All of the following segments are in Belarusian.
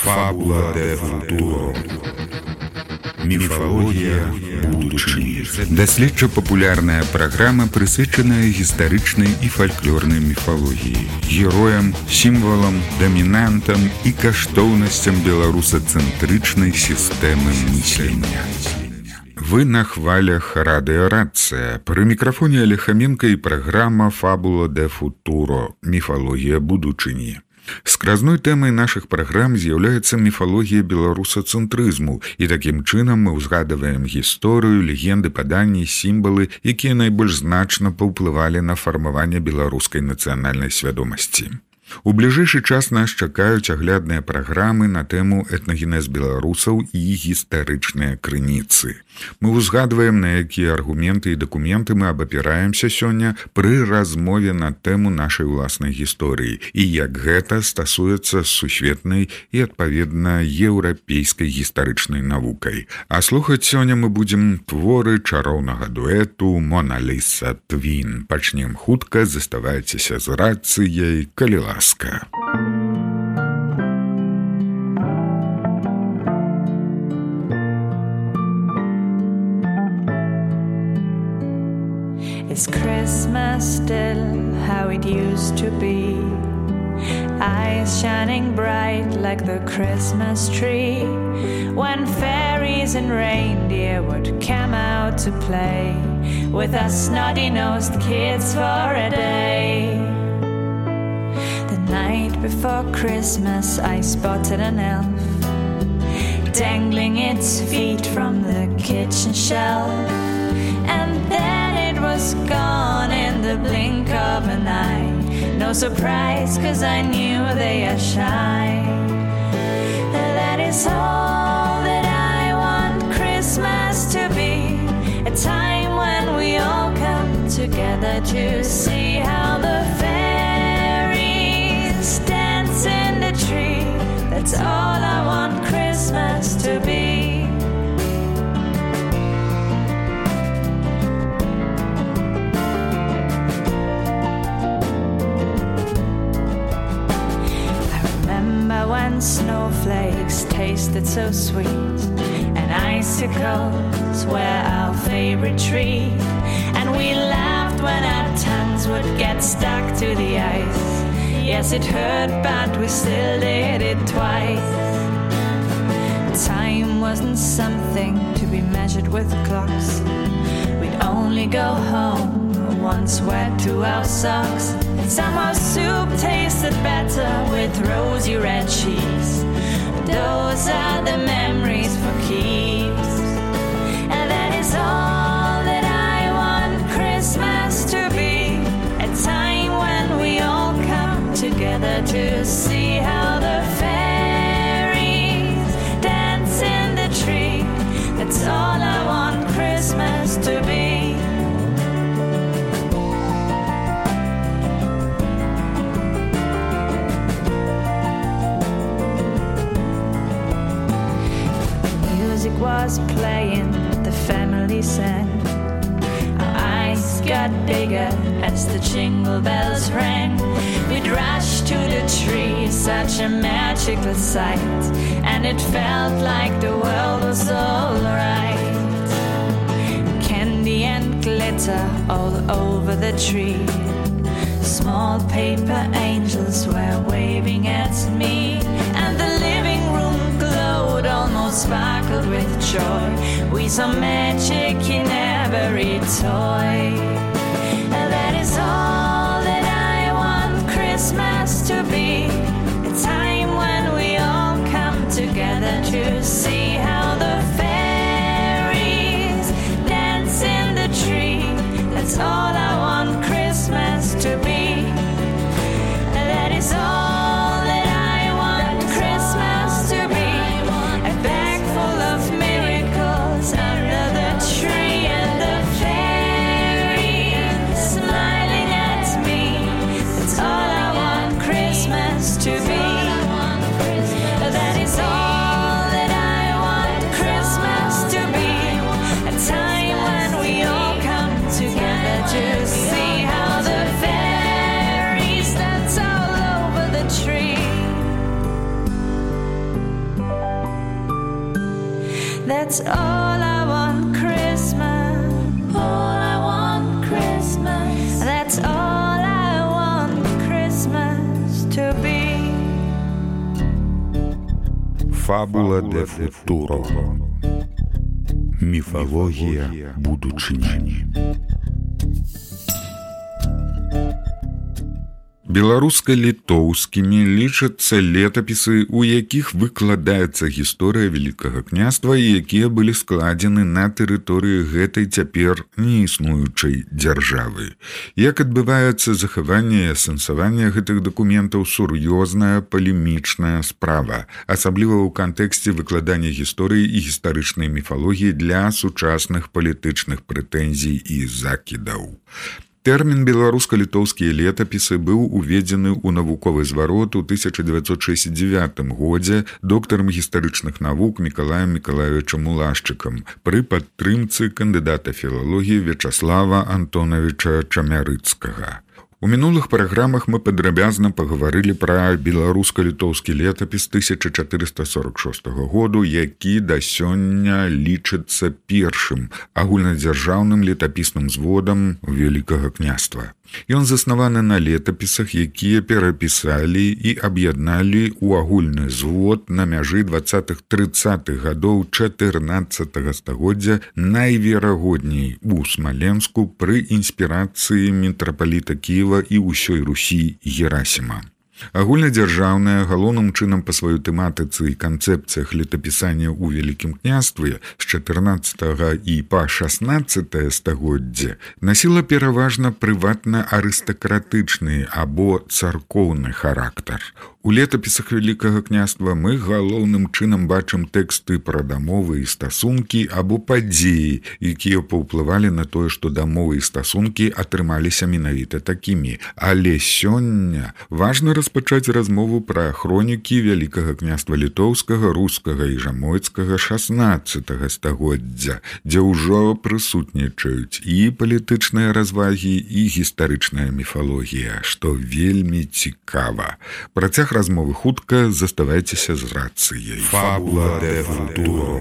Фабула де футуро. Міфалогія будучыні. Даследча-папулярная праграма, прысвечаная гістарычнай і фальклорнай міфалогіі, героям, сімвалам, дамінантам і каштоўнасцям беларусацэнтрычнай сістэмы мыслення. Вы на хвалях радыё Рацыя. Пры мікрафоне Алехаменко і праграма «Фабула де футуро. Міфалогія будучыні». Скразной тэмай нашых праграм з'яўляецца міфалогія беларусацэнтрызму, і такім чынам мы ўзгадваем гісторыю, легенды, паданні, сімвалы, якія найбольш значна паўплывалі на фармаванне беларускай нацыянальнай свядомасці. У бліжэйшы час нас чакаюць аглядныя праграмы на тэму этнагенез беларусаў і гістарычныя крыніцы. Мы ўзгадваем, на якія аргументы і дакументы мы абапіраемся сёння пры размове на тэму нашай уласнай гісторыі і як гэта стасуецца з сусветнай і, адпаведна, еўрапейскай гістарычнай навукай. А слухаць сёння мы будзем творы чароўнага дуэту «Мона Ліса Твін». Пачнем хутка, заставайцеся з рацыяй, калі ласка. Is Christmas still how it used to be? Eyes shining bright like the Christmas tree, when fairies and reindeer would come out to play with us snotty-nosed kids for a day. The night before Christmas I spotted an elf dangling its feet from the kitchen shelf, and then it was gone in the blink of an eye. No surprise, 'cause I knew they are shy. That is all that I want Christmas to be, a time when we all come together to see how the fairies dance in the tree. That's all I want Christmas to be. When snowflakes tasted so sweet and icicles were our favorite treat, and we laughed when our tongues would get stuck to the ice. Yes, it hurt, but we still did it twice. Time wasn't something to be measured with clocks. We'd only go home once wet to our socks. Somehow soup tasted better with rosy red cheese. Those are the memories for keeps. And that is all that I want Christmas to be, a time when we all come together to see how the fairies dance in the tree. That's all I want Christmas to be. Was playing, the family sang. Our eyes got bigger as the jingle bells rang. We'd rush to the tree, such a magical sight, and it felt like the world was all right. Candy and glitter all over the tree. Small paper angels were waving at me, and the living room glowed, almost sparkled with joy. We saw magic in every toy. And that is all that I want Christmas to be, a time when we all come together to see how the fairies dance in the tree. That's all I want Christmas to be. That is all that I want Christmas to be, a bag full of miracles under the tree, and the fairies That's all I want Christmas. All I want Christmas. That's all I want Christmas to be. Фабула де футуро. Міфологія будучыні. Беларуска-літоўскімі лічацца летапісы, у якіх выкладаецца гісторыя Вялікага княства і якія былі складзены на тэрыторыі гэтай цяпер неіснуючай дзяржавы. Як адбываецца захаванне і асэнсаванне гэтых дакументаў сур'ёзная палемічная справа, асабліва ў кантэксце выкладання гісторыі і гістарычнай міфалогіі для сучасных палітычных прэтэнзій і закідаў. Тэрмін беларуска-літоўскія летапісы быў уведзены ў навуковы зварот у 1969 годзе доктарам гістарычных навук Мікалаем Мікалаевічам Улашчыкам пры падтрымцы кандыдата філалогіі Вячаслава Антонавіча Чамярыцкага. У мінулых праграмах мы падрабязна пагаварылі пра беларуска-літоўскі летапіс 1446 году, які да сёння лічыцца першым агульнадзяржаўным летапісным зводам Вялікага княства. Ён заснаваны на летапісах, якія перапісалі і аб'ядналі ў агульны звод на мяжы 20-30-х гадоў 14-го стагоддзя найверагодней у Смаленску пры інспірацыі мітрапаліта Кіева і ўсёй Русі Герасіма. Агульнадзяржаўная, галоўным чынам па сваёй тэматыцы і канцэпцыях летапісання ў Вялікім княстве з 14 і па 16 стагоддзе насіла пераважна прыватна-арыстакратычны або царкоўны характар. У летапісах Вялікага княства мы галоўным чынам бачым тэксты пра дамовы і стасункі або падзеі, якія паўплывалі на тое, што дамовы і стасункі атрымаліся менавіта такімі. Але сёння важна распачаць размову пра хронікі Вялікага княства літоўскага, рускага і жамойцкага 16 стагоддзя, дзе ўжо прысутнічаюць і палітычныя развагі, і гістарычная міфалогія, што вельмі цікава. Працяг размовы хутка, заставайцеся з рацыяй. Фабула де футуро.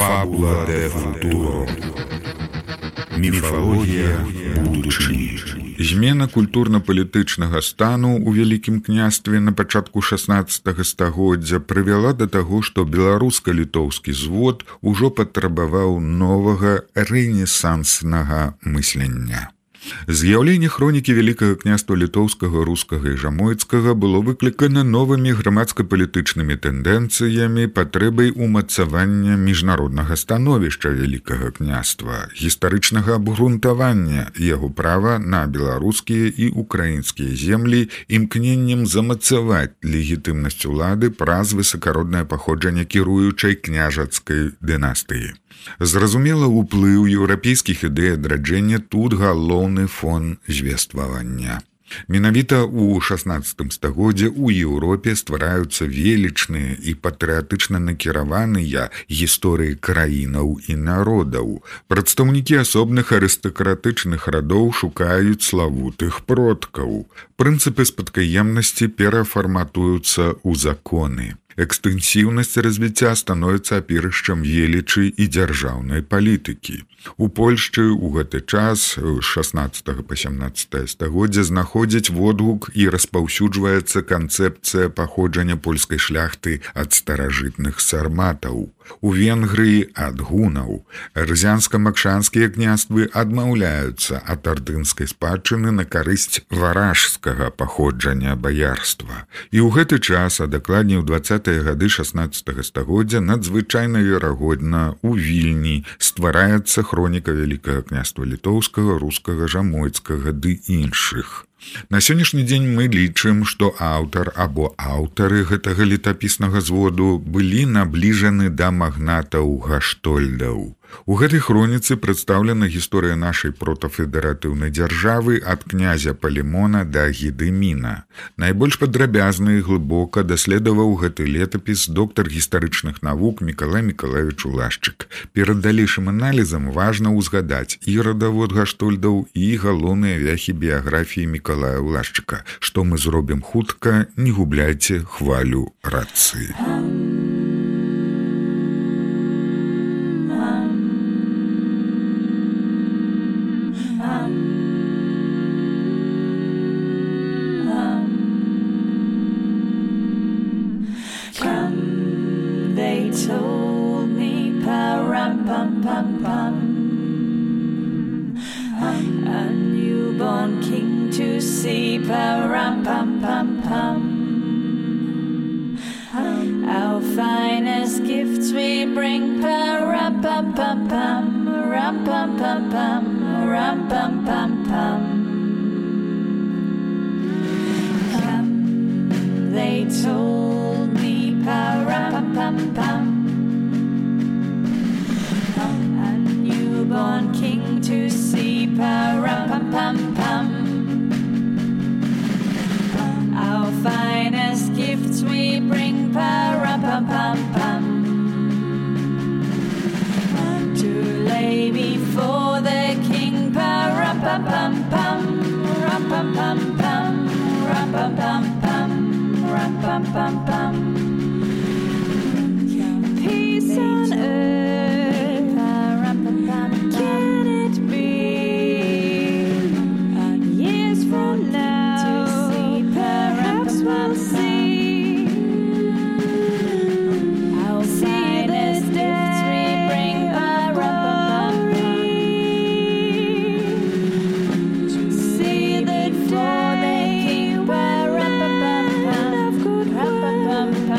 Фабула де футуро. Міфалогія будучыні. Змена культурна-палітычнага стану ў Вялікім княстве на пачатку 16 стагоддзя прывяла да таго, што беларуска-літоўскі звод ужо патрабаваў новага рэнесанснага мыслення. З'яўленне хронікі Вялікага княства літоўскага, рускага і жамойцкага было выклікана новымі грамадска-палітычнымі тэндэнцыямі, патрэбай умацавання міжнароднага становішча Вялікага княства, гістарычнага абгрунтавання яго права на беларускія і украінскія землі, імкненнем замацаваць легітымнасць улады праз высакароднае паходжанне кіруючай княжацкай дынастыі. Зразумела, уплыў еўрапейскіх ідэй адраджэння тут галоўны фон звествавання. Менавіта ў 16 стагоддзе ў Еўропе ствараюцца велічныя і патрыятычна накіраваныя гісторыі краінаў і народаў. Прадстаўнікі асобных арыстакратычных радоў шукаюць славутых продкаў. Прынцыпы спадкаемнасці перафарматуюцца ў законы. Экстэнсіўнасць развіцця становіцца апірышчам велічы і дзяржаўнай палітыкі. У Польшчы ў гэты час, з 16 па 17 стагоддзя, знаходзіць водгук і распаўсюджваецца канцэпцыя паходжання польскай шляхты ад старажытных сарматаў. У Венгрыі ад гунаў. Рзянска-макшанскія княствы адмаўляюцца ад ардынскай спадчыны на карысць варажскага паходжання баярства. І ў гэты час, а дакладней у 20-е гады 16 стагоддзя, надзвычайна верагодна у Вільні ствараецца хроніка Вялікага княства літоўскага, рускага, жамойцкага ды іншых. На сённяшні дзень мы лічым, што аўтар або аўтары гэтага летапіснага зводу былі набліжаны да магнатаў гаштольдаў. У гэтай хроніцы прадстаўлена гісторыя нашай протафедэратыўнай дзяржавы ад князя Палемона да Гедыміна. Найбольш падрабязна і глыбока даследаваў гэты летапіс доктар гістарычных навук Мікалай Мікалаевіч Улашчык. Перад далейшым аналізам важна ўзгадаць і радавод гаштольдаў, і галоўныя вяхі біяграфіі Мікалая Улашчыка. Што мы зробім хутка, не губляйце хвалю рацыі. Told me pa-ram-pam-pam-pam, a newborn king to see, pa-ram-pam-pam-pam. Our finest gifts we bring, pa-ram-pam-pam-pam, ram-pam-pam-pam, ram-pam-pam-pam. They told me, pa-ram-pam-pam, a newborn king to see, pa-ram-pam-pam-pam. Our finest gifts we bring, pa-ram-pam-pam-pam, to lay before the king, pa-ram-pam-pam-pam, ram-pam-pam-pam, ram-pam-pam-pam, ram-pam-pam-pam. Peace on earth, can it be? Years from now, perhaps we'll see. Our finest gifts we bring, pa-ram-pam-pam, to see the day, pa-ram-pam-pam, of good ram-pam-pam.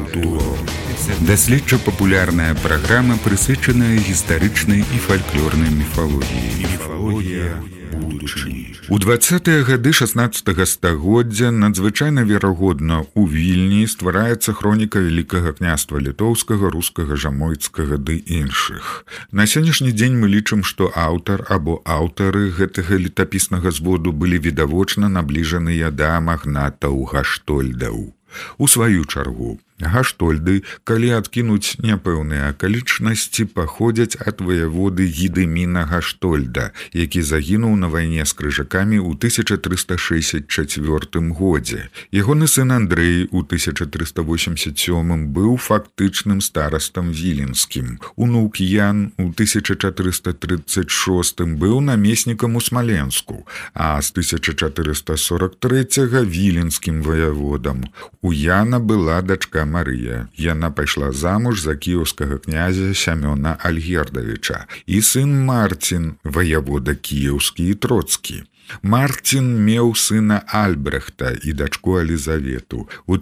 Культуру. Даследча-папулярная праграма, прысвечаная гістарычнай і фальклорнай міфалогіі. Міфалогія будучыні. У 20-е гады 16-го стагоддзя надзвычайна верагодна у Вільні ствараецца хроніка Вялікага княства літоўскага, рускага, жамойцкага ды іншых. На сённяшні дзень мы лічым, што аўтар або аўтары гэтага летапіснага зводу былі відавочна набліжаныя да магнатаў гаштольдаў. У сваю чаргу, гаштольды, калі адкінуць няпэўныя акалічнасці, паходзяць ад ваяводы Гідэміна Гаштольда, які загінуў на вайне з крыжакамі ў 1364 годзе. Ягоны сын Андрэй у 1387 быў фактычным старастам віленскім. Унук Ян у 1436 быў намеснікам у Смаленску, а з 1443 віленскім ваяводам. У Яна была дачка Марыя. Яна пайшла замуж за кіеўскага князя Сямёна Альгердавіча. І сын Марцін, ваявода кіеўскі і троцкі. Марцін меў сына Альбрехта і дачку Елізавету. У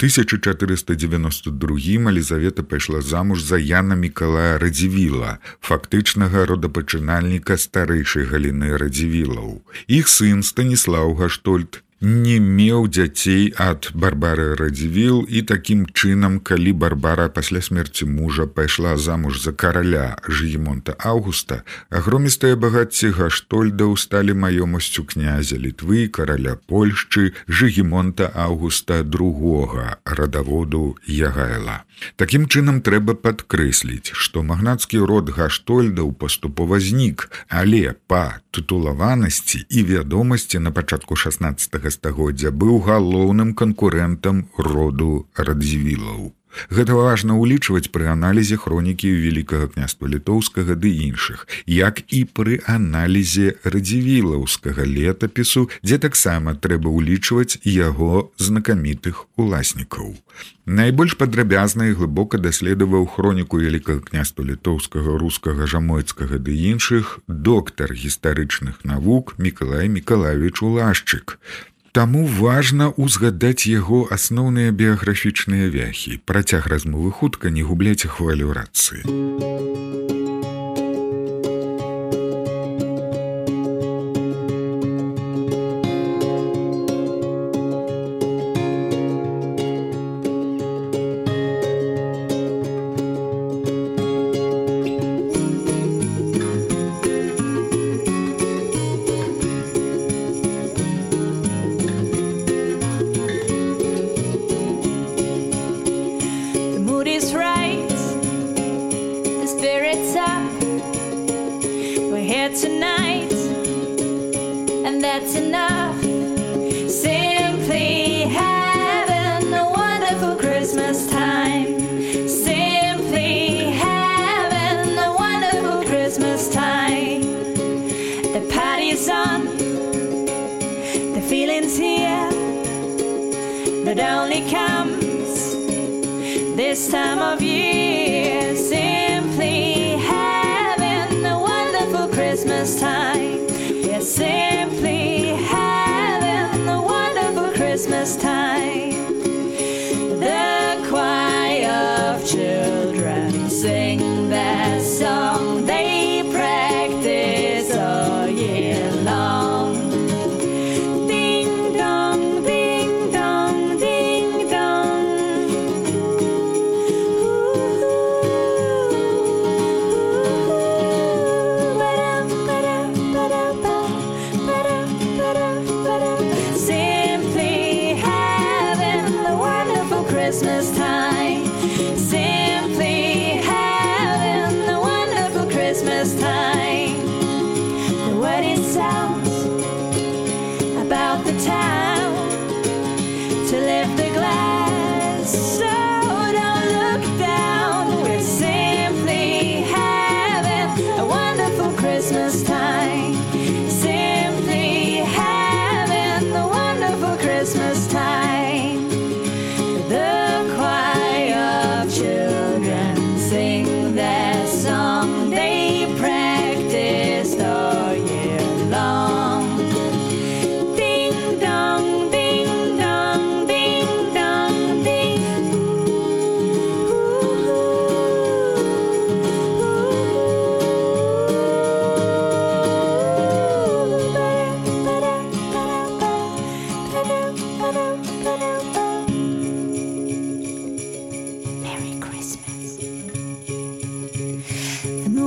1492 Елізавета пайшла замуж за Яна Мікалая Радзівіла, фактычнага родапачынальніка старэйшай галіны Радзівілаў. Іх сын Станіслаў Гаштольд не меў дзяцей ад Барбары Радзівіл, і такім чынам, калі Барбара пасля смерці мужа пайшла замуж за караля Жыгімонта Аўгуста, агромістыя багацці Гаштольдаў сталі маёмасцю князя Літвы, караля Польшчы Жыгімонта Аўгуста II, радаводу Ягайла. Такім чынам трэба падкрэсліць, што магнацкі род Гаштольдаў паступова знік, але па тытулаванасці і вядомасці на пачатку 16 стагоддзя быў галоўным канкурэнтам роду Радзівілаў. Гэта важна ўлічваць пры аналізе хронікі Вялікага княства літоўскага ды іншых, як і пры аналізе радзівілаўскага летапісу, дзе таксама трэба ўлічваць яго знакамітых уласнікаў. Найбольш падрабязна і глыбока даследаваў хроніку Вялікага княства літоўскага, рускага, жамойцкага ды іншых доктар гістарычных навук Мікалай Мікалавіч Улашчык. Таму важна ўзгадаць яго асноўныя біяграфічныя вяхі. Працяг размовы хутка, не губляйце хвалю рацыі. Tonight, and that's enough. Simply having a wonderful Christmas time. Simply having a wonderful Christmas time. The party's on, the feeling's here, that only comes this time of year. Simply Christmas time. We're simply having a wonderful Christmas time. The choir of children sing their song. They practice all year long. Ding dong, ding dong, ding dong. Simply have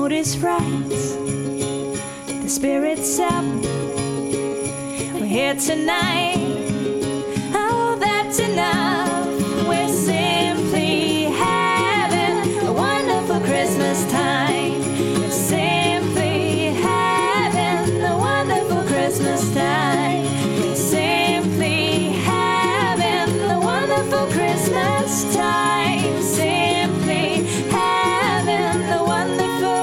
mood is right, the spirit's up, we're here tonight. Oh, that's enough. We're simply having a wonderful Christmas time. We're simply having a wonderful Christmas time. We're simply having a wonderful Christmas time. Simply having a wonderful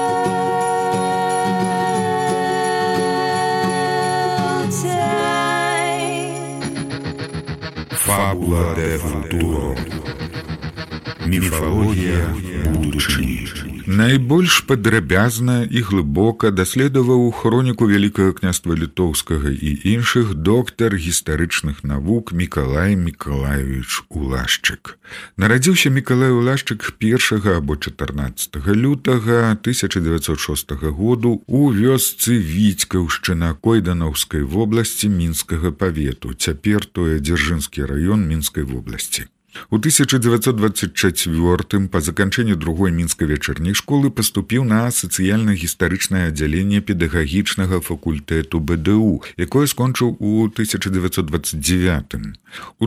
time. Фабула де футуро. Міфалогія будучыні. Найбольш падрабязна і глыбока даследаваў хроніку Вялікага княства Літоўскага і іншых доктар гістарычных навук Мікалай Мікалаевіч Улашчык. Нарадзіўся Мікалай Улашчык 1 або 14 лютага 1906 году у вёсцы Віцькаўшчына Койданаўскай вобласці Мінскага павету, цяпер тое Дзяржынскі раён Мінскай вобласці. У 1924 па заканчэнні другой мінскай вечарняй школы паступіў на сацыяльна-гістарычнае аддзяленне педагагічнага факультэту БДУ, якое скончыў у 1929. У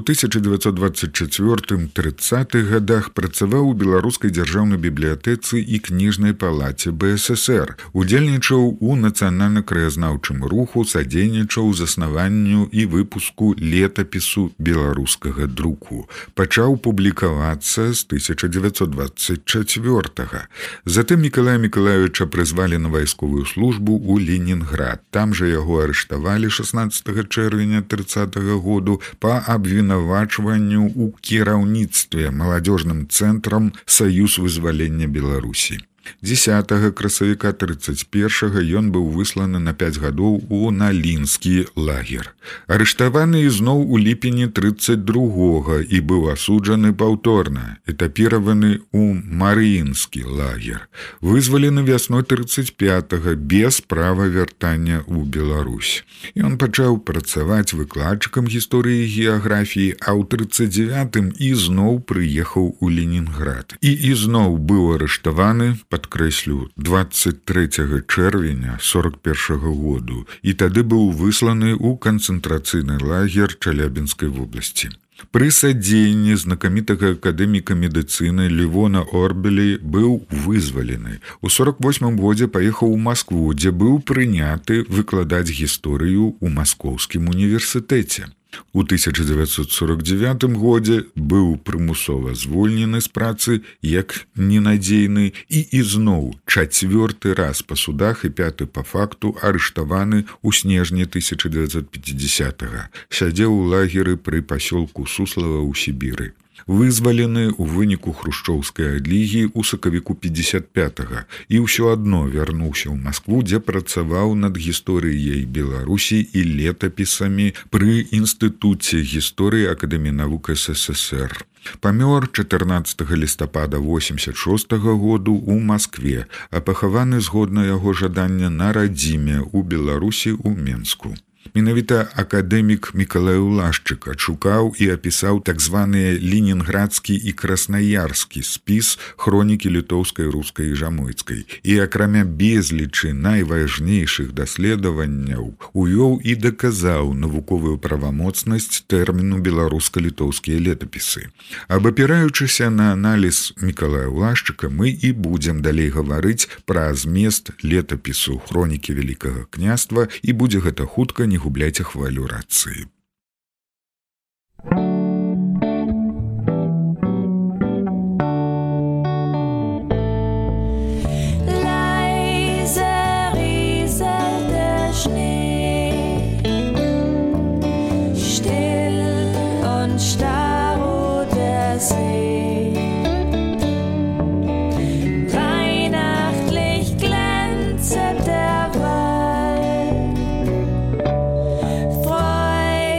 1924-30 гадах працаваў у Беларускай дзяржаўнай бібліятэцы і кніжнай палаце БССР, удзельнічаў у нацыянальна-краязнаўчым руху, садзейнічаў заснаванню і выпуску летапісу беларускага друку. Пачаў публікавацца з 1924. Затым Мікалая Мікалаевіча прызвалі на вайсковую службу ў Ленінград. Там жа яго арыштавалі 16 чэрвеня 30 году па абвінавачванню ў кіраўніцтве маладзёжным цэнтрам Саюз вызвалення Беларусі. 10 красавіка 31-го ён быў высланы на 5 гадоў у Налінскі лагер. Арыштаваны ізноў у ліпені 32-го і быў асуджаны паўторна, этапіраваны у Марыінскі лагер. Вызвалены вясной 35-го без права вяртання ў Беларусь. Ён пачаў працаваць выкладчыкам гісторыі і геаграфіі, а ў 39-м ізноў прыехаў у Ленінград. І ізноў быў арыштаваны, падкрэслю, 23 чэрвеня 41 году, і тады быў высланы ў канцэнтрацыйны лагер Чалябінскай вобласці. Пры садзенні знакамітага акадэміка медыцыны Левона Орбелі быў вызвалены. У 48 годзе паехаў у Маскву, дзе быў прыняты выкладаць гісторыю ў Маскоўскім універсітэце. У 1949 годзе быў прымусова звольнены з працы як ненадзейны і ізноў 4-ы раз па судах і 5-ы па факту арыштаваны ў снежні 1950-го. Сядзеў у лагеры пры пасёлку Суслава ў Сібіры. Вызвалены ў выніку хрушчоўскай адлігі ў сакавіку 55-го і ўсё адно вярнуўся ў Маскву, дзе працаваў над гісторыяй Беларусі і летапісамі пры Інстытуце гісторыі Акадэміі навук СССР. Памёр 14 лістапада 86 году ў Маскве, а пахаваны згодна яго жадання на радзіме ў Беларусі ў Менску. Менавіта акадэмік Мікалай Улашчык адшукаў і апісаў так званыя ленінградскі і краснаярскі спіс хронікі літоўскай, рускай і жамойцкай. І акрамя безлічы найважнейшых даследаванняў увёў і даказаў навуковую правамоцнасць тэрміну беларуска-літоўскія летапісы. Абапіраючыся на аналіз Мікалая Улашчыка, мы і будзем далей гаварыць пра змест летапісу хронікі Вялікага княства, і будзе гэта хутка, не губляйте хвалю рации. Freude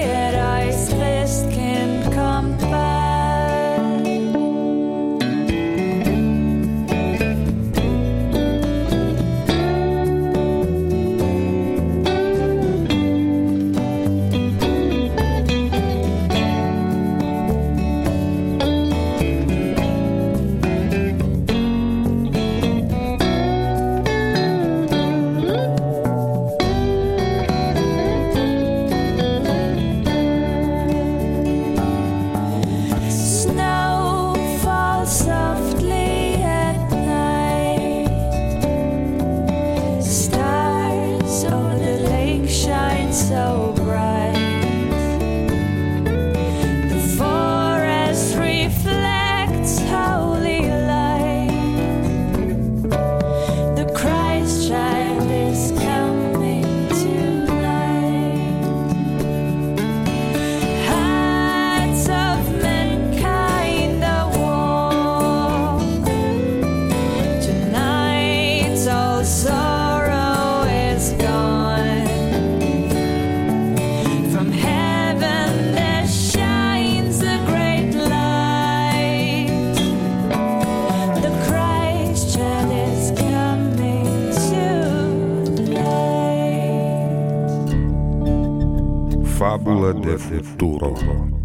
Фабула де футуро.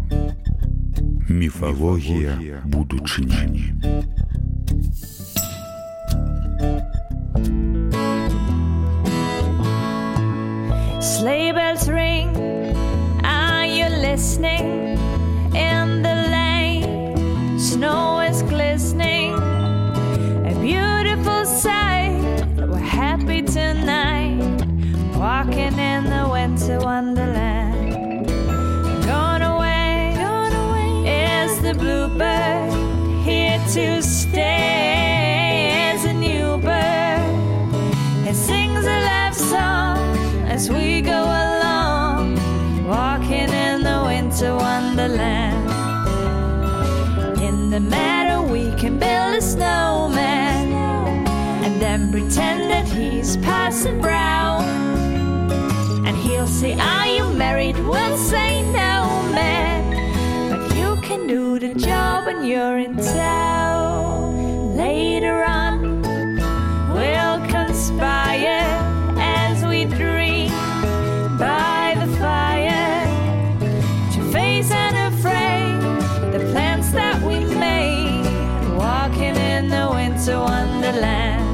Міфологія будучині. Sleigh bells ring, are you listening? In the lane, snow is glistening, a beautiful sight. We're happy tonight, walking in the winter wonderland. Gone away is the bluebird, here to stay is a new bird. It sings a love song as we go along, walking in the winter wonderland. In the meadow we can build a snowman and then pretend that he's Parson Brown. And he'll say, are you married? We'll say no, man, but you can do the job when you're in town. Later on we'll conspire as we dream by the fire to face unafraid the plans that we made, walking in the winter wonderland.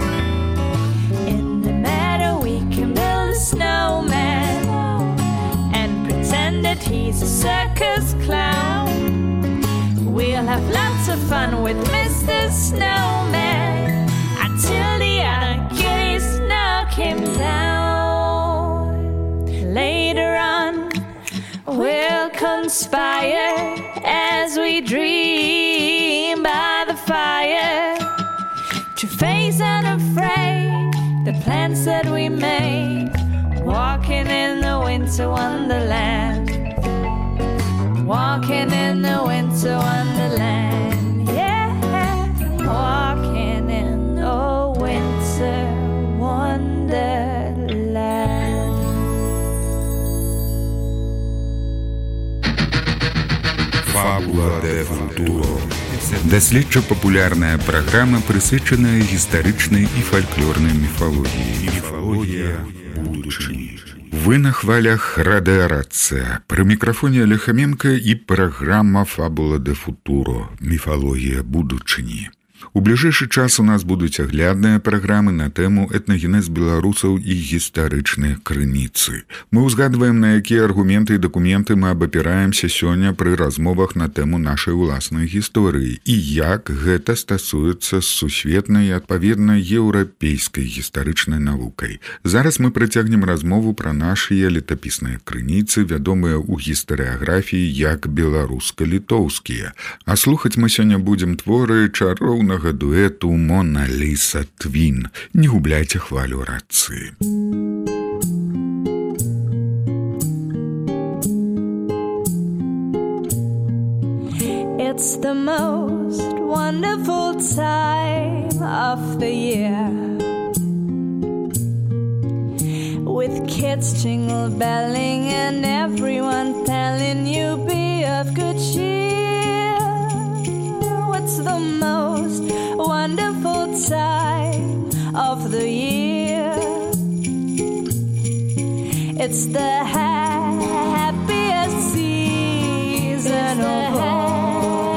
In the meadow we can build a snowman and pretend that he's a circus clown. We'll have lots of fun with Mr. Snowman until the other kitties knock him down. Later on we'll conspire as we dream by the fire to face unafraid the plans that we made, walking in the winter wonderland. Walking in the winter wonderland, yeah, walking in the winter wonderland. Фабула де футуро. Даследча-папулярная праграма, прысвечаная гістарычнай і фальклорнай міфалогіі. Міфалогія будучыні. Вы на хвалях Радио Рация. При микрофоне Олег Хоменко и программа «Фабула де футуро. Міфалогія будучыні». У бліжэйшы час у нас будуць аглядныя праграмы на тэму этнагенез беларусаў і гістарычныя крыніцы. Мы ўзгадваем, на якія аргументы і дакументы мы абапіраемся сёння пры размовах на тэму нашай уласнай гісторыі і як гэта стасуецца з сусветнай і адпаведна еўрапейскай гістарычнай навукай. Зараз мы працягнем размову пра нашыя летапісныя крыніцы, вядомыя ў гістарыяграфіі як беларуска-літоўскія. А слухаць мы сёння будзем творы чароўнага дуэту Мона Ліса Твін. Не губляйте хвалю рацыі. It's the most wonderful time of the year, with kids jingle belling and everyone telling you be of good cheer. What's the most wonderful time of the year? It's the happiest season of all,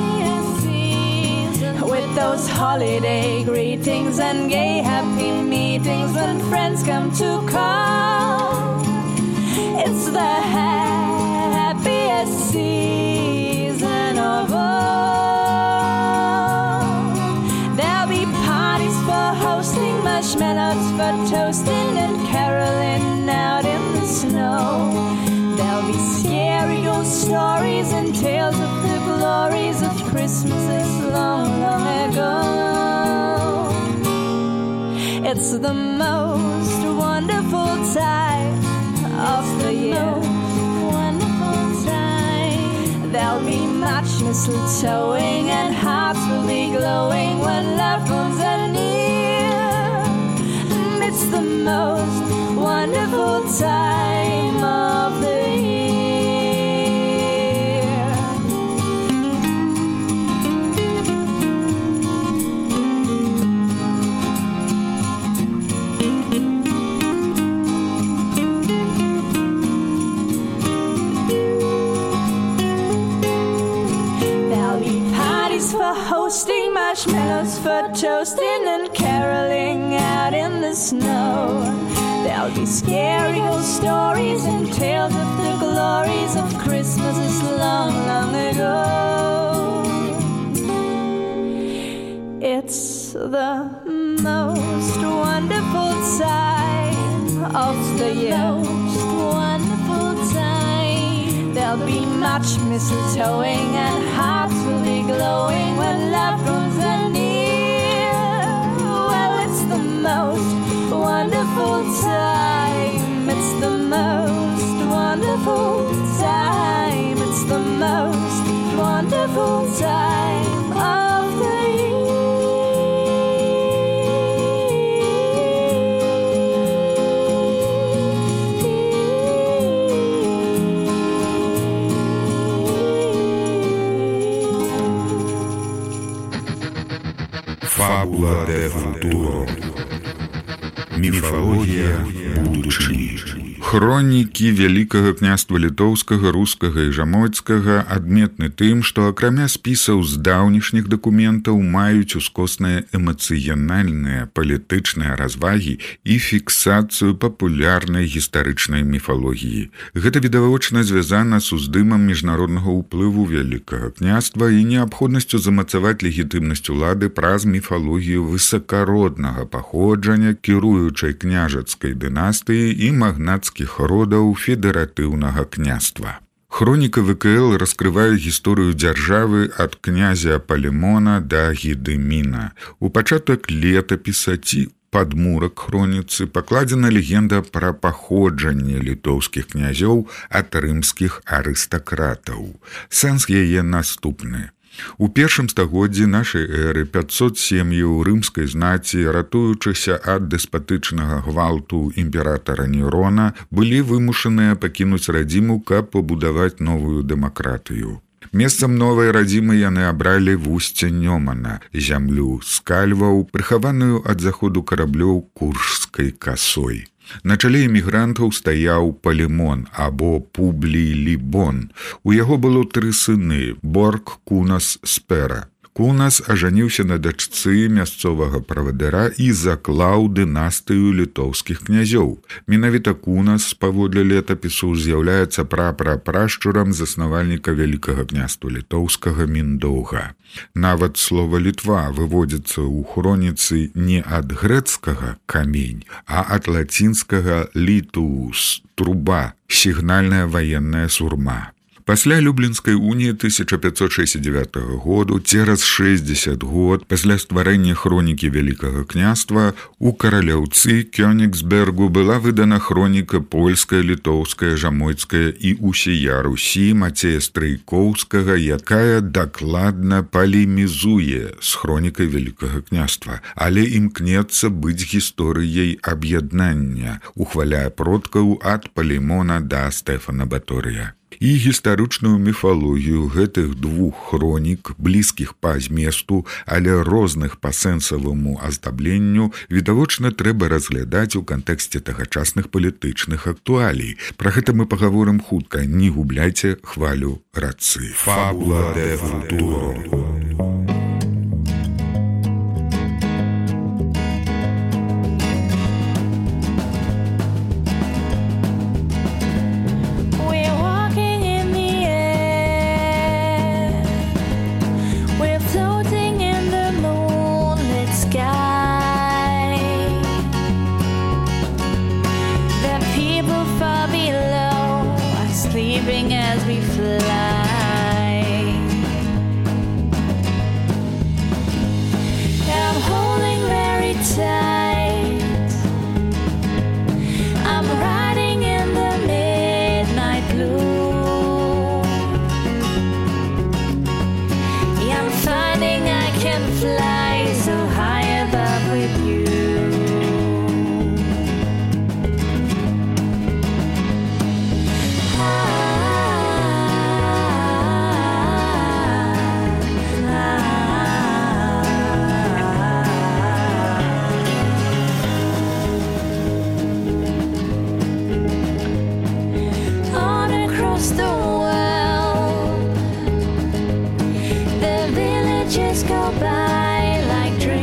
with those holiday greetings and gay happy meetings when friends come to call. It's the happiest season of all. There'll be parties for hosting, marshmallows for toasting, and caroling out in the snow. There'll be scary old stories and tales of the glories of Christmases long, long ago. It's the most wonderful time of the year. Wonderful time. There'll be much mistletoeing and hearts will be glowing when loved ones are near. It's the most wonderful time of the year. for toasting and caroling out in the snow. There'll be scary old stories and tales of the glories of Christmases long, long ago. It's the most wonderful time of the year. Most wonderful time. There'll be much mistletoeing and hearts will be glowing when loved ones are near. Well, it's the most wonderful time. It's the most wonderful time. It's the most wonderful time of the year. Фабула де футуро. Міфалогія будучыні. Хронікі Вялікага княства літоўскага, рускага і жамойцкага адметны тым, што акрамя спісаў з даўнішніх дакументаў маюць ускосныя эмацыянальныя палітычныя развагі і фіксацыю папулярнай гістарычнай міфалогіі. Гэта відавочна звязана з уздымам міжнароднага ўплыву Вялікага княства і неабходнасцю замацаваць легітымнасць улады праз міфалогію высакароднага паходжання, кіруючай княжацкай дынастыі і магнацкіх родаў федэратыўнага княства. Хроніка ВКЛ раскрывае гісторыю дзяржавы ад князя Палемона да Гедыміна. У пачатак летапіса ці падмурак хроніцы пакладзена легенда пра паходжанне літоўскіх князёў ад рымскіх арыстакратаў. Сэнс яе наступны. У першым стагоддзі нашай эры 500 сем'яў рымскай знаці, ратуючыся ад дэспатычнага гвалту імператара Нерона, былі вымушаныя пакінуць радзіму, каб пабудаваць новую дэмакратыю. Месцам новай радзімы яны абралі вусце Нёмана, зямлю скальваў, прыхаваную ад заходу караблёў Куршскай касой. На чале эмігрантаў стаяў Палемон або Публій Лібон. У яго было 3 сыны – Борг, Кунас, Спера. Кунас ажаніўся на дачцы мясцовага правадыра і заклаў дынастыю літоўскіх князёў. Менавіта Кунас, паводле летапісу, з'яўляецца прапрапрашчурам заснавальніка Вялікага княства літоўскага Міндоўга. Нават слова «Літва» выводзіцца ў хроніцы не ад грэцкага «камень», а ад лацінскага «літуус» – «труба», сігнальная ваенная сурма. Пасля Люблінскай уніі 1569 году, цераз 60 год, пасля стварэння хронікі Вялікага княства, у каралеўцы Кёнігсбергу была выдана хроніка польская, літоўская, жамойцкая і усія Русі Мацея Стрыйкоўскага, якая дакладна палемізуе з хронікай Вялікага княства, але імкнецца быць гісторыяй аб'яднання, ухваляе продкаў ад Палемона да Стэфана Баторыя. І гістарычную міфалогію гэтых двух хронік, блізкіх па зместу, але розных па сэнсаваму аздабленню, відавочна трэба разглядаць у кантэксце тагачасных палітычных актуалій. Пра гэта мы пагаворым хутка, не губляйце хвалю рацы. Фабула де футуро. As we fly, I'm holding very tight. I'm riding in the midnight blue. Yeah, I'm finding I can fly so high above with you. Just go by like dreams.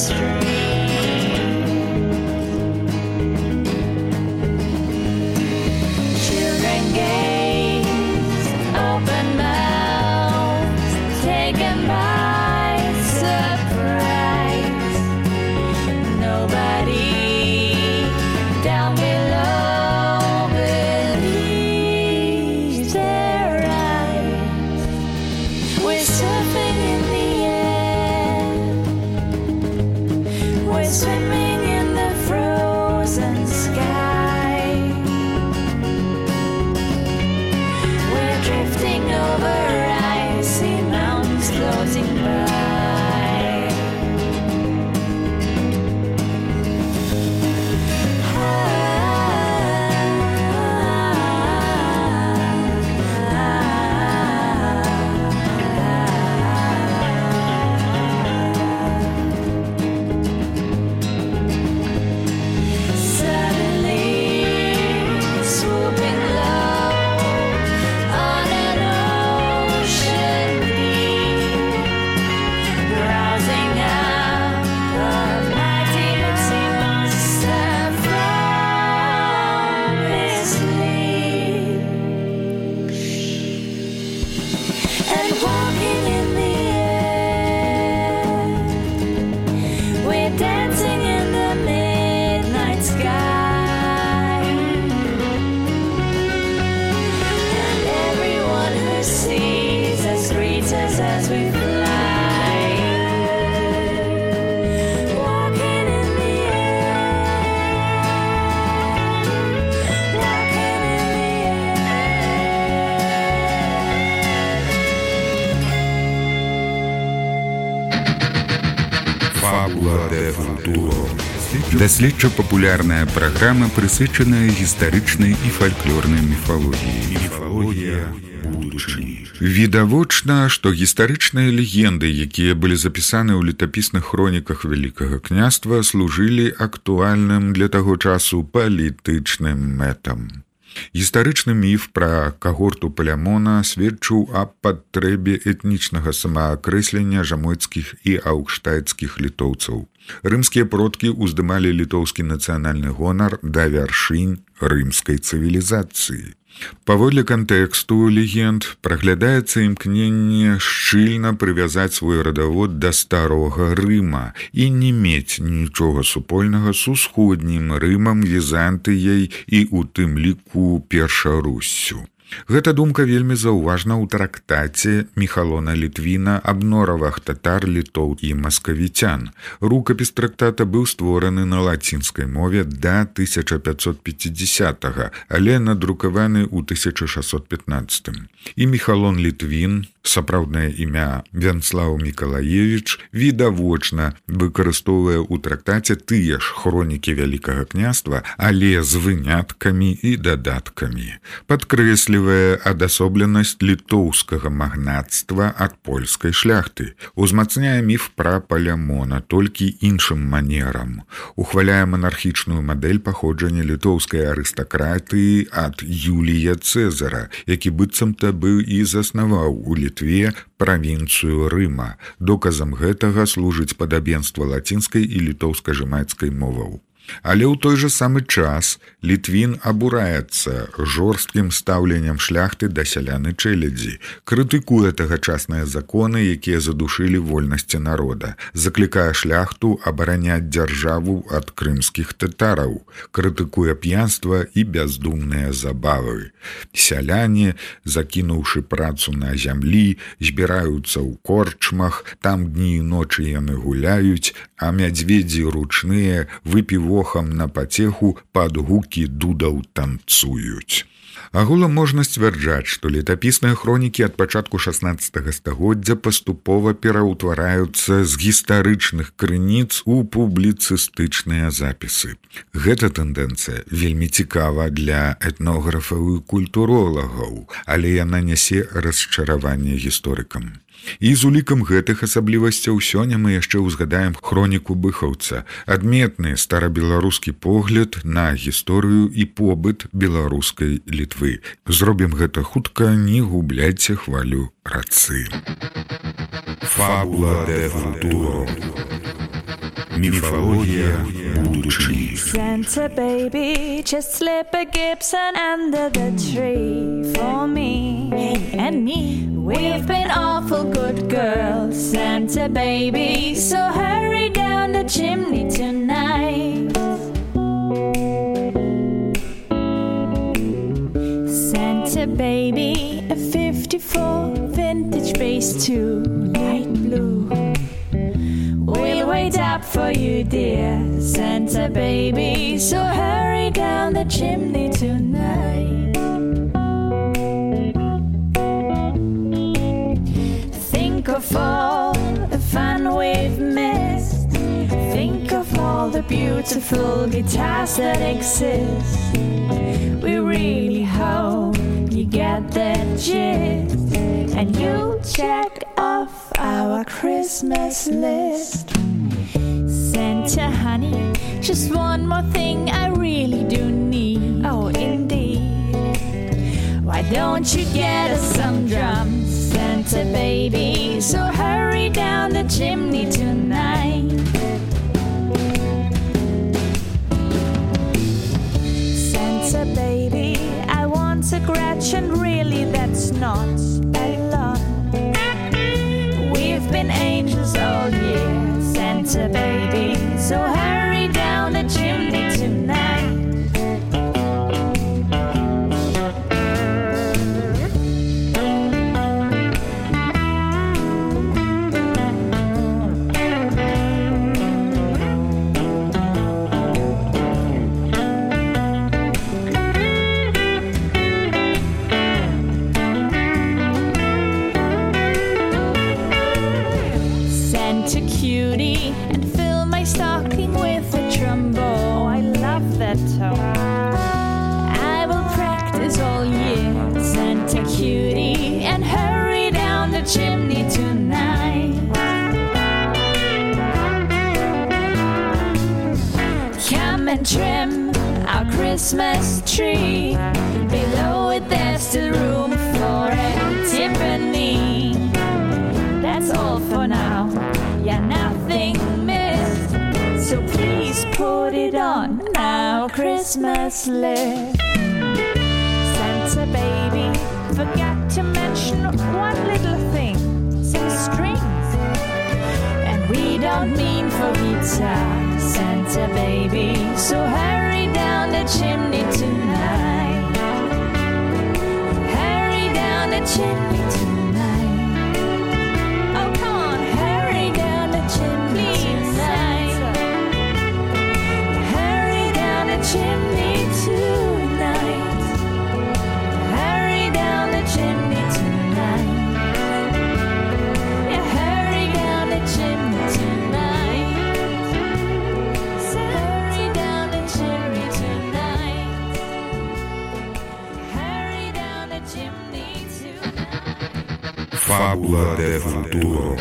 Даследча-папулярная праграма, прысвечаная гістарычнай і фальклорнай міфалогіі. Міфалогія будучыні. Відавочна, што гістарычныя легенды, якія былі запісаны ў летапісных хроніках Вялікага княства, служылі актуальным для таго часу палітычным мэтам. Гістарычны міф пра кагорту Палямона сведчыў аб патрэбе этнічнага самаакрэслення жамойцкіх і аўгштайцкіх літоўцаў. Рымскія продкі ўздымалі літоўскі нацыянальны гонар да вяршынь рымскай цывілізацыі. Паводле кантэксту легенд праглядаецца імкненне шчыльна прывязаць свой радавод да старога Рыма і не мець нічога супольнага з усходнім Рымам, Візантыяй і у тым ліку Першаруссю. Гэта думка вельмі заўважна ў трактаце Міхалона Літвіна аб норавах татар, літоў і маскавіцян. Рукапіс трактата быў створаны на лацінскай мове да 1550-го, але надрукаваны ў 1615-м. І Міхалон Літвін, сапраўднае імя Вянслаў Мікалаевіч, відавочна выкарыстоўвае ў трактаце тыя ж хронікі Вялікага княства, але з выняткамі і дадаткамі. Падкрэслівае адасобленасць літоўскага магнацтва ад польскай шляхты. Узмацняе міф пра Палямона, толькі іншым манерам. Ухваляе манархічную мадэль паходжання літоўскай арыстакратыі ад Юлія Цэзара, які быццам-то быў і заснаваў у Літве правінцыю Рыма. Доказам гэтага служыць падабенства лацінскай і літоўска-жымайцкай моваў. Але ў той жа самы час Літвін абураецца жорсткім стаўленнем шляхты да сялян і чэлядзі, крытыкуе тагачасныя законы, якія задушылі вольнасці народа, заклікае шляхту абараняць дзяржаву ад крымскіх татараў, крытыкуе п'янства і бяздумныя забавы. Сяляне, закінуўшы працу на зямлі, збіраюцца ў корчмах, там дні і ночы яны гуляюць, а мядзведзі ручныя выпіваюць на пацеху пад гукі дудаў танцуюць. Агулам можна сцвярджаць, што летапісныя хронікі ад пачатку 16 стагоддзя паступова пераўтвараюцца з гістарычных крыніц у публіцыстычныя запісы. Гэта тэндэнцыя вельмі цікава для этнографаў і культуролагаў, але яна нясе расчараванне гісторыкам. І з улікам гэтых асаблівасцяў сёння мы яшчэ ўзгадаем хроніку Быхаўца, адметны старабеларускі погляд на гісторыю і побыт беларускай Літвы. Зробім гэта хутка, не губляйце хвалю рацы. Фабула де футуро. Міфологія будучыні. Santa baby, just slip a Gibson under the tree for me and me. We've been awful good girls, Santa baby, so hurry down the chimney tonight. Santa baby, a 54 vintage bass 2, light blue. We'll wait up for you, dear Santa baby, so hurry down the chimney tonight. Think of all the fun we've missed. Think of all the beautiful guitars that exist. We really hope you get the gist, and you'll check off our Christmas list. Santa honey, just one more thing I really do need. Oh, indeed. Why don't you get us some drums, Santa baby, so hurry down the chimney tonight. Santa baby, I want a Gretchen, really that's not a lot. We've been angels all year, Santa baby, so hurry down the chimney tonight. Santa cutie, and fill my stocking with a trombone. Oh, I love that tone. I will practice all year, Santa cutie, and hurry down the chimney tonight. Come and trim our Christmas tree. Below it there's still room for a Tiffany. That's all for now. Yeah, nothing missed. So please put it on our Christmas list. Santa baby, forgot to mention one little thing. Some strings. And we don't mean for guitar, Santa baby, so hurry down the chimney tonight. Hurry down the chimney tonight. Oh, come on, hurry down the chimney tonight. Hurry down the chimney tonight. Hurry down the chimney tonight. Yeah, hurry down the chimney tonight. Hurry down the chimney tonight. Hurry down the chimney tonight. Фабула де футуро.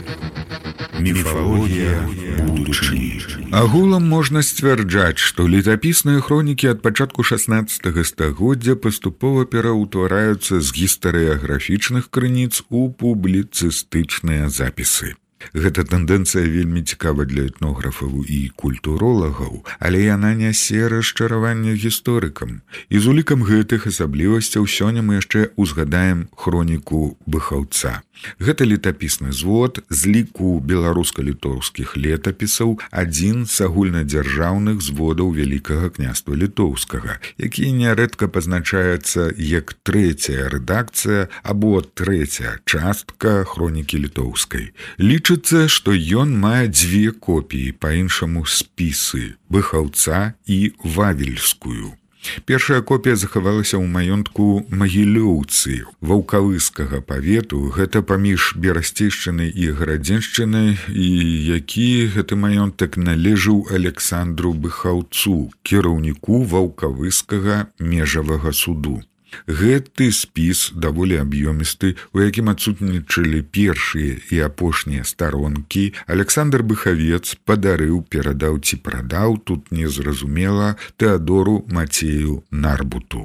Міфологія будучыні. Агулам можна сцвярджаць, што летапісныя хронікі ад пачатку 16 стагоддзя паступова пераўтвараюцца з гістарыяграфічных крыніц у публіцыстычныя запісы. Гэта тэндэнцыя вельмі цікава для этнографаў і культуролагаў, але яна нясе расчараванне гісторыкам. І з улікам гэтых асаблівасцяў сёння мы яшчэ узгадаем хроніку Быхаўца. Гэта летапісны звод з ліку беларуска-літоўскіх летапісаў, адзін з агульнадзяржаўных зводаў Вялікага княства літоўскага, які нярэдка пазначаецца як трэцяя рэдакцыя або трэцяя частка хронікі літоўскай. Лічыцца, што ён мае дзве копіі, па-іншаму спісы Быхаўца і Вавельскую. Першая копія захавалася ў маёнтку Магілёўцы Ваўкавыскага павету, гэта паміж Берасцейшчынай і Гарадзеншчынай, і які гэты маёнтак належаў Александру Быхаўцу, кіраўніку Ваўкавыскага межавага суду. Гэты спіс даволі аб'ёмісты, у якім адсутнічалі першыя і апошнія старонкі, Александр Быхавец падарыў, перадаў ці прадаў, тут незразумела, Тэадору Мацею Нарбуту.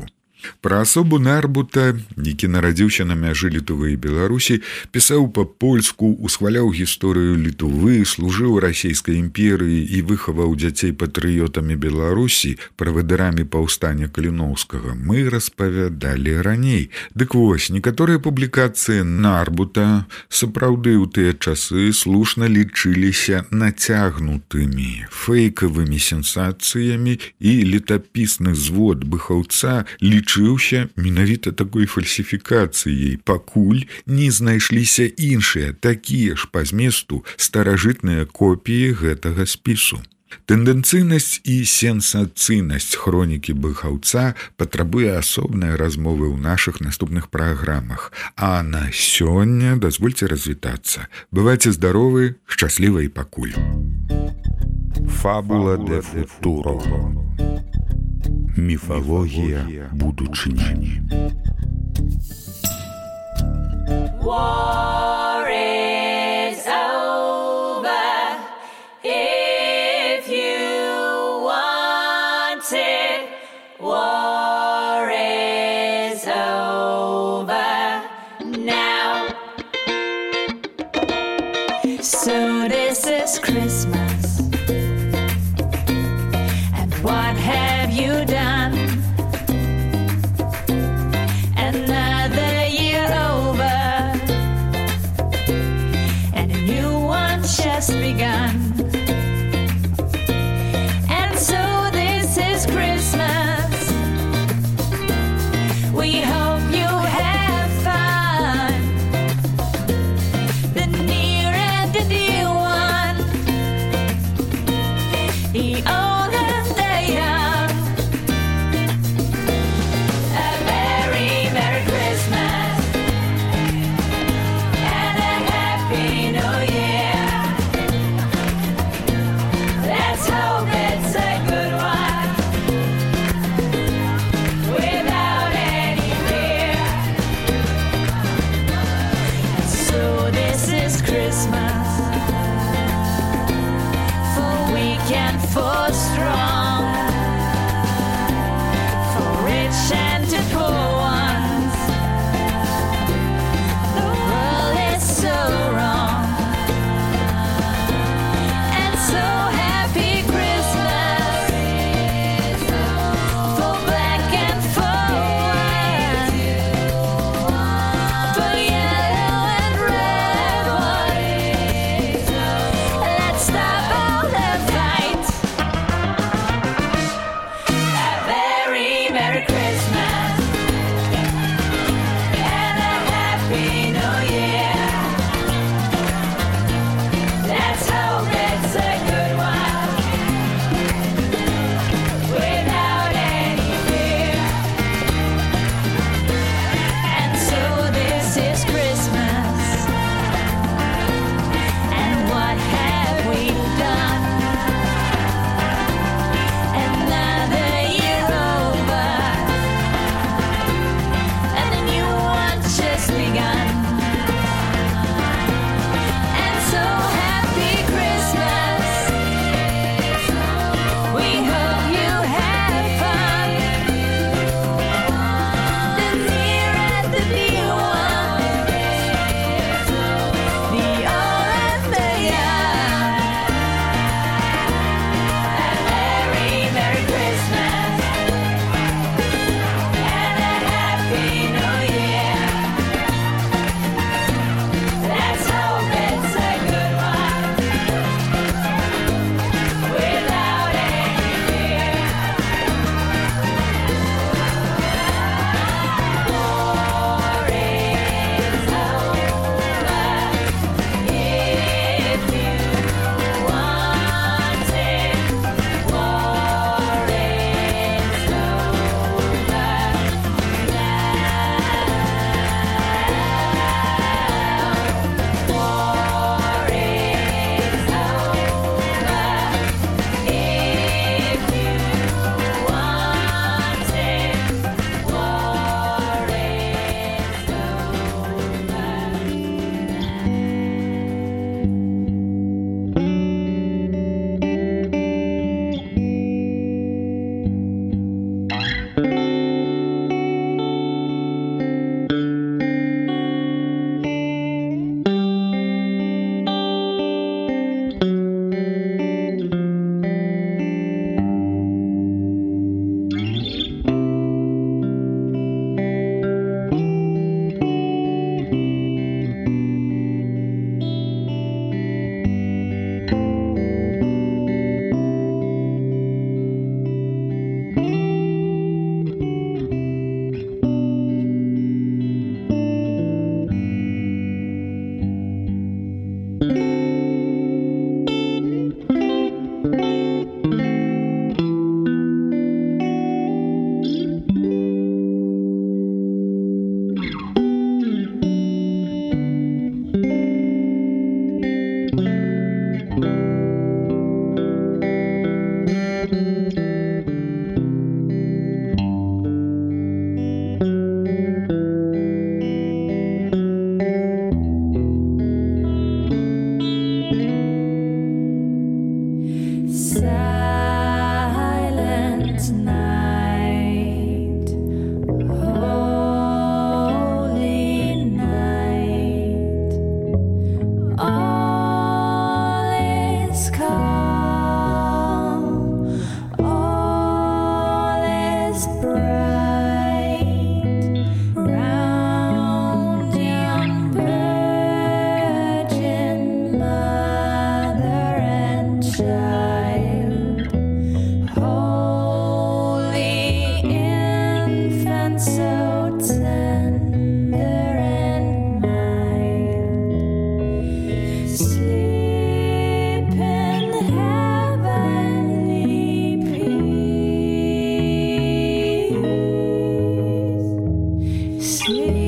Пра асобу Нарбута, які нарадзіўся на мяжы Літвы і Беларусі, пісаў па-польску, усхваляў гісторыю Літвы, служыў расійскай імперыі і выхаваў дзяцей патрыётамі Беларусі, правадырамі паўстання Каліноўскага, мы распавядалі раней. Дык вось, некаторыя публікацыі Нарбута сапраўды ў тыя часы слушна лічыліся нацягнутымі, фэйкавымі сенсацыямі, і летапісны звод Быхаўца лічыўся менавіта такой фальсіфікацыяй, пакуль не знайшліся іншыя, такія ж па зместу старажытныя копіі гэтага спісу. Тэндэнцыйнасць і сенсацыйнасць хронікі Быхаўца патрабуе асобнай размовы ў нашых наступных праграмах. А на сёння дазвольце развітацца. Бывайце здаровы, шчасліва і пакуль. Фабула де футуро. Міфалогія будучыні. War is over if you want it. War is over now. So this is Christmas. What have you done? Another year over, and a new one just begun. And so this is Christmas. We hope you have fun. The near and the dear one. sleep.